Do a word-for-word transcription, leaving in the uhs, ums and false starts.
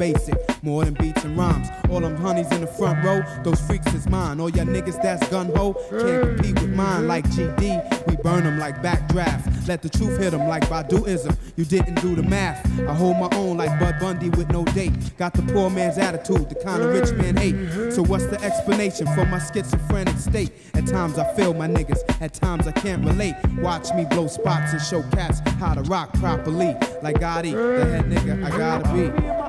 basic, more than beats and rhymes. All them honeys in the front row, those freaks is mine. All y'all niggas that's gun-ho can't compete with mine like G D. We burn them like backdraft. Let the truth hit them like Baduism. You didn't do the math. I hold my own like Bud Bundy with no date. Got the poor man's attitude, the kind of rich man hate. So what's the explanation for my schizophrenic state? At times I feel my niggas, at times I can't relate. Watch me blow spots and show cats how to rock properly. Like Gotti, the head nigga I gotta be.